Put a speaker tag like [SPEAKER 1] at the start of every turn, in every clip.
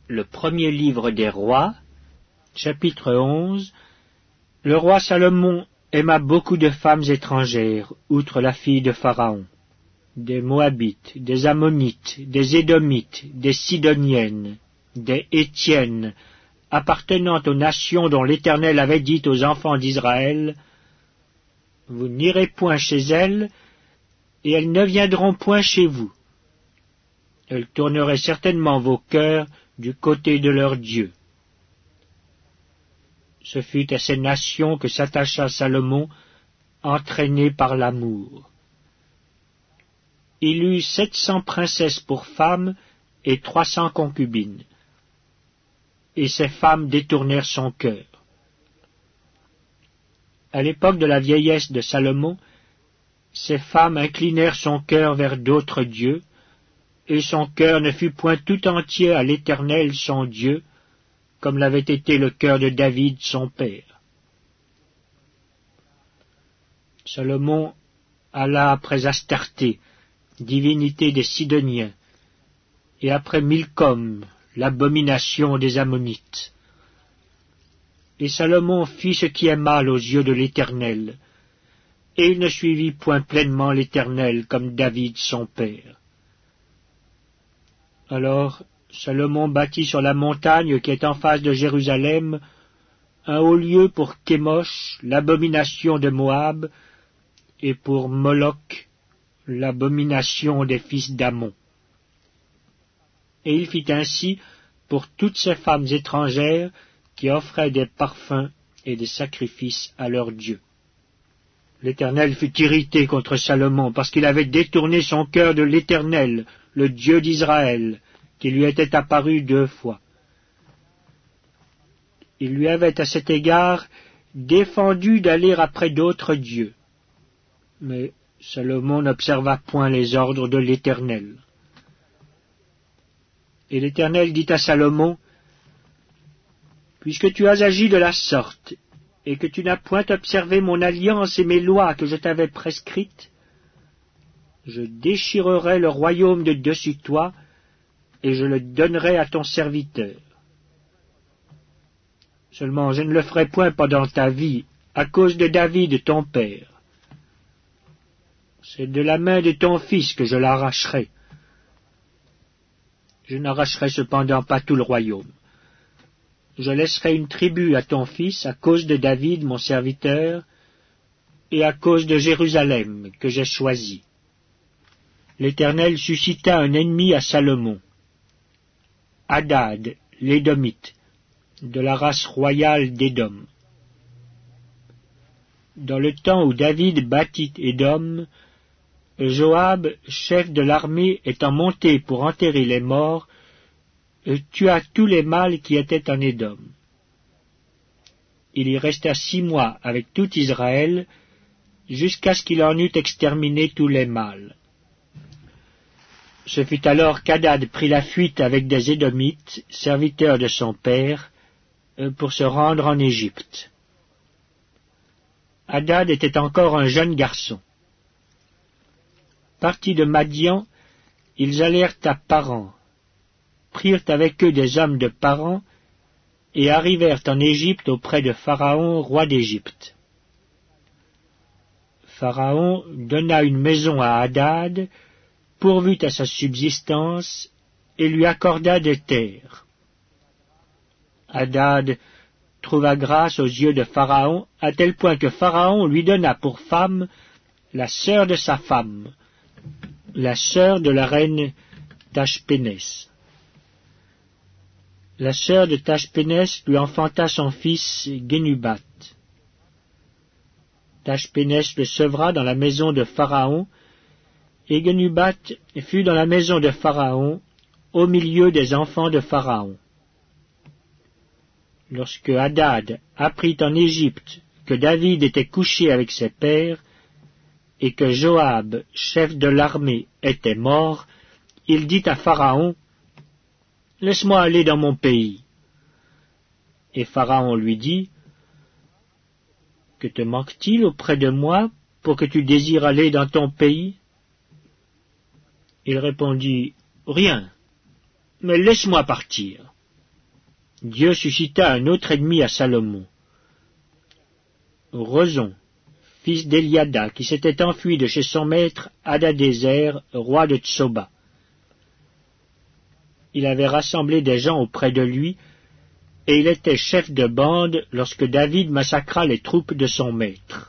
[SPEAKER 1] Le premier livre des rois, chapitre 11. Le roi Salomon aima beaucoup de femmes étrangères, outre la fille de Pharaon, des Moabites, des Ammonites, des Édomites, des Sidoniennes, des Hétiennes, appartenant aux nations dont l'Éternel avait dit aux enfants d'Israël, « Vous n'irez point chez elles, et elles ne viendront point chez vous. Elles tourneraient certainement vos cœurs du côté de leur Dieu. » Ce fut à ces nations que s'attacha Salomon, entraîné par l'amour. Il eut 700 princesses pour femmes et 300 concubines. Et ces femmes détournèrent son cœur. À l'époque de la vieillesse de Salomon, ces femmes inclinèrent son cœur vers d'autres dieux, et son cœur ne fut point tout entier à l'Éternel son Dieu, comme l'avait été le cœur de David son père. Salomon alla après Astarté, divinité des Sidoniens, et après Milcom, l'abomination des Ammonites. Et Salomon fit ce qui est mal aux yeux de l'Éternel, et il ne suivit point pleinement l'Éternel comme David son père. Alors Salomon bâtit sur la montagne qui est en face de Jérusalem un haut lieu pour Kémosh, l'abomination de Moab, et pour Moloch, l'abomination des fils d'Ammon. Et il fit ainsi pour toutes ces femmes étrangères qui offraient des parfums et des sacrifices à leurs dieux. L'Éternel fut irrité contre Salomon parce qu'il avait détourné son cœur de l'Éternel, le Dieu d'Israël, qui lui était apparu 2 fois. Il lui avait à cet égard défendu d'aller après d'autres dieux. Mais Salomon n'observa point les ordres de l'Éternel. Et l'Éternel dit à Salomon, « Puisque tu as agi de la sorte, et que tu n'as point observé mon alliance et mes lois que je t'avais prescrites, je déchirerai le royaume de dessus toi, et je le donnerai à ton serviteur. Seulement je ne le ferai point pendant ta vie, à cause de David ton père. C'est de la main de ton fils que je l'arracherai. Je n'arracherai cependant pas tout le royaume. Je laisserai une tribu à ton fils à cause de David mon serviteur, et à cause de Jérusalem que j'ai choisi. » L'Éternel suscita un ennemi à Salomon, Hadad, l'Édomite, de la race royale d'Édom. Dans le temps où David bâtit Édom, Joab, chef de l'armée, étant monté pour enterrer les morts, tua tous les mâles qui étaient en Édom. Il y resta 6 mois avec tout Israël, jusqu'à ce qu'il en eût exterminé tous les mâles. Ce fut alors qu'Hadad prit la fuite avec des Édomites, serviteurs de son père, pour se rendre en Égypte. Hadad était encore un jeune garçon. Partis de Madian, ils allèrent à Paran, prirent avec eux des hommes de Paran, et arrivèrent en Égypte auprès de Pharaon, roi d'Égypte. Pharaon donna une maison à Hadad, pourvut à sa subsistance, et lui accorda des terres. Hadad trouva grâce aux yeux de Pharaon, à tel point que Pharaon lui donna pour femme la sœur de sa femme, la sœur de la reine Tachpénès. La sœur de Tachpénès lui enfanta son fils Genubat. Tachpénès le sevra dans la maison de Pharaon, et Genubat fut dans la maison de Pharaon, au milieu des enfants de Pharaon. Lorsque Hadad apprit en Égypte que David était couché avec ses pères, et que Joab, chef de l'armée, était mort, il dit à Pharaon, « Laisse-moi aller dans mon pays. » Et Pharaon lui dit, « Que te manque-t-il auprès de moi pour que tu désires aller dans ton pays ?» Il répondit, « Rien, mais laisse-moi partir. » Dieu suscita un autre ennemi à Salomon, Rezon, fils d'Eliada, qui s'était enfui de chez son maître Hadadézer, roi de Tsoba. Il avait rassemblé des gens auprès de lui, et il était chef de bande lorsque David massacra les troupes de son maître.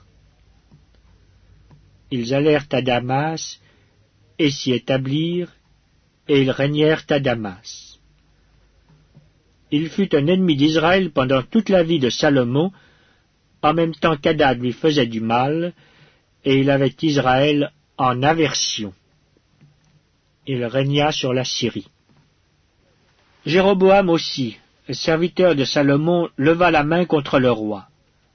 [SPEAKER 1] Ils allèrent à Damas et s'y établirent, et ils régnèrent à Damas. Il fut un ennemi d'Israël pendant toute la vie de Salomon, en même temps qu'Hadad lui faisait du mal, et il avait Israël en aversion. Il régna sur la Syrie. Jéroboam aussi, serviteur de Salomon, leva la main contre le roi.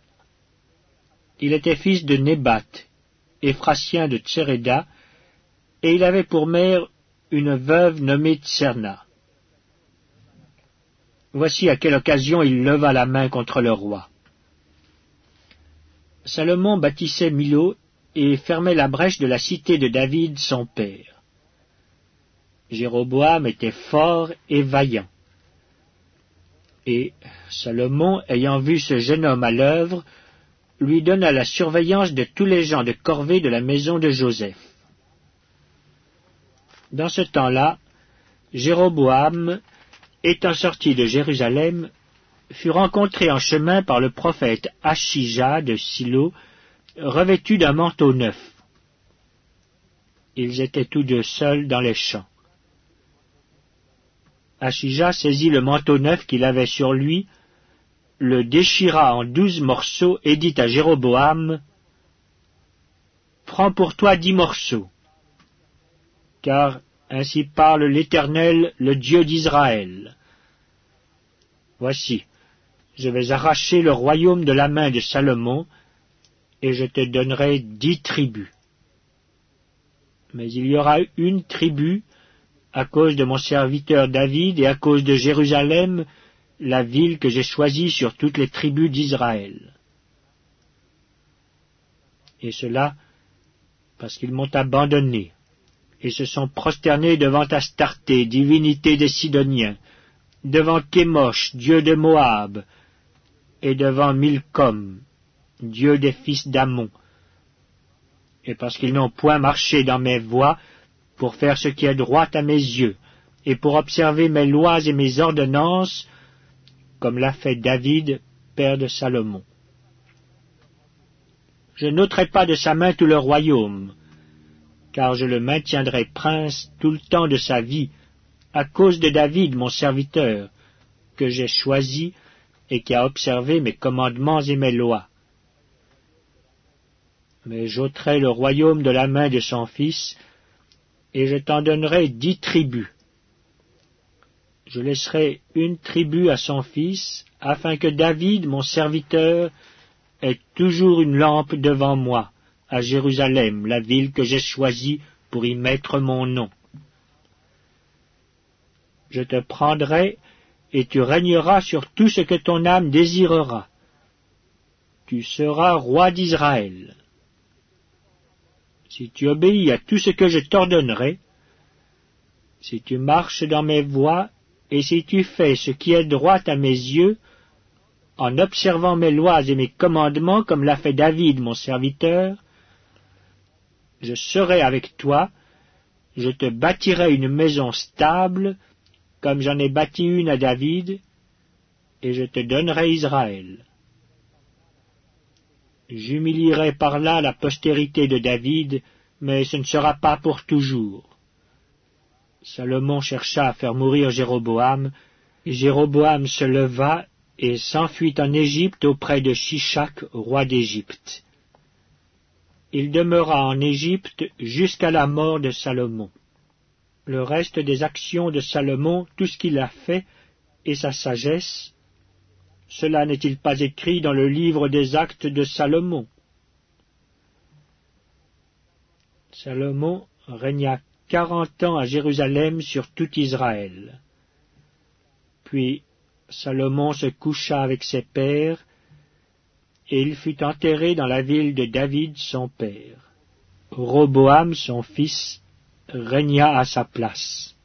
[SPEAKER 1] Il était fils de Nébat, Éphratien de Tséréda, et il avait pour mère une veuve nommée Tserna. Voici à quelle occasion il leva la main contre le roi. Salomon bâtissait Milo et fermait la brèche de la cité de David son père. Jéroboam était fort et vaillant. Et Salomon, ayant vu ce jeune homme à l'œuvre, lui donna la surveillance de tous les gens de corvée de la maison de Joseph. Dans ce temps-là, Jéroboam, étant sorti de Jérusalem, fut rencontré en chemin par le prophète Achija de Silo, revêtu d'un manteau neuf. Ils étaient tous deux seuls dans les champs. Achija saisit le manteau neuf qu'il avait sur lui, le déchira en 12 morceaux et dit à Jéroboam, « Prends pour toi 10 morceaux, car ainsi parle l'Éternel, le Dieu d'Israël. Voici, je vais arracher le royaume de la main de Salomon, et je te donnerai 10 tribus. Mais il y aura une tribu, à cause de mon serviteur David et à cause de Jérusalem, la ville que j'ai choisie sur toutes les tribus d'Israël. Et cela, parce qu'ils m'ont abandonné, et se sont prosternés devant Astarté, divinité des Sidoniens, devant Kémosh, dieu de Moab, et devant Milcom, dieu des fils d'Ammon, et parce qu'ils n'ont point marché dans mes voies pour faire ce qui est droit à mes yeux, et pour observer mes lois et mes ordonnances, comme l'a fait David, père de Salomon. Je n'ôterai pas de sa main tout le royaume, car je le maintiendrai prince tout le temps de sa vie, à cause de David, mon serviteur, que j'ai choisi et qui a observé mes commandements et mes lois. Mais j'ôterai le royaume de la main de son fils, et je t'en donnerai 10 tribus. Je laisserai une tribu à son fils, afin que David, mon serviteur, ait toujours une lampe devant moi, à Jérusalem, la ville que j'ai choisie pour y mettre mon nom. Je te prendrai, et tu régneras sur tout ce que ton âme désirera. Tu seras roi d'Israël. Si tu obéis à tout ce que je t'ordonnerai, si tu marches dans mes voies, et si tu fais ce qui est droit à mes yeux, en observant mes lois et mes commandements comme l'a fait David mon serviteur, je serai avec toi, je te bâtirai une maison stable, comme j'en ai bâti une à David, et je te donnerai Israël. J'humilierai par là la postérité de David, mais ce ne sera pas pour toujours. Salomon chercha à faire mourir Jéroboam, et Jéroboam se leva et s'enfuit en Égypte auprès de Shishak, roi d'Égypte. Il demeura en Égypte jusqu'à la mort de Salomon. Le reste des actions de Salomon, tout ce qu'il a fait, et sa sagesse, cela n'est-il pas écrit dans le livre des actes de Salomon? Salomon régna 40 ans à Jérusalem sur tout Israël. Puis Salomon se coucha avec ses pères, et il fut enterré dans la ville de David son père. Roboam, son fils, régna à sa place.